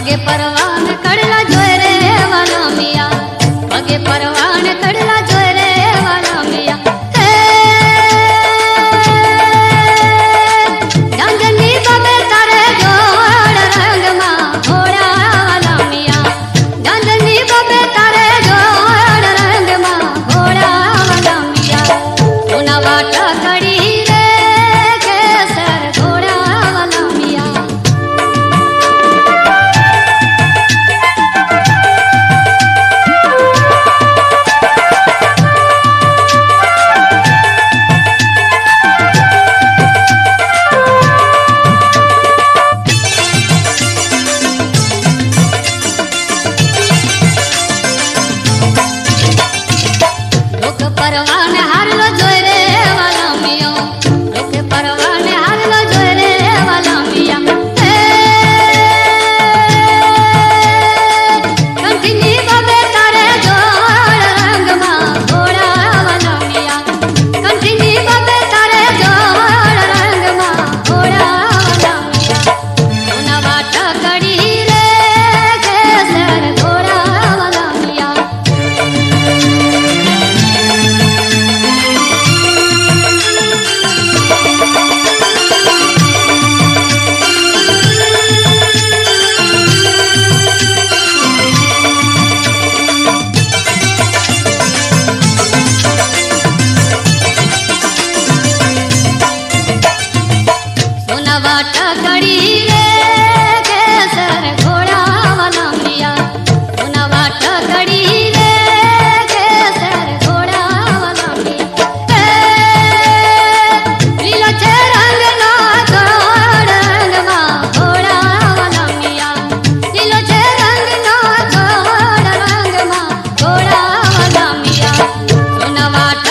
पगे परवान कड़ला जोए रे वाला मिया, पगे परवान कड़ला जोए रे वाला मिया। डांजनी बबे तारे जोड़ रंग मा घोड़ा वाला मिया, डांजनी बबे तारे जोड़ रंग मा घोड़ा वाला मिया। सोना वाटा कड़ी रे केसर घोड़ा वाला मिया। परवान हारलो जोए रे वाला मिया, लोके परवान हारलो जोए रे वाला मिया। कंठिनी बबे तारे जोड़ रंग मा घोड़ा वाला मिया, कंठिनी बबे तारे जोड़ रंग मा घोड़ा वाला मिया। सोना वाटा कड़ी रे केसर घोड़ा वाला मिया। सोना वाटा कड़ी रे केसर घोड़ा वाला मिया, सोना वाटा कड़ी रे केसर घोड़ा वाला मिया। लीला छे रंग ना घोड़ रंग मा घोड़ा वाला मिया, लीलो छे रंग ना घोड़ रंग मा घोड़ा वाला मिया। सोना वाटा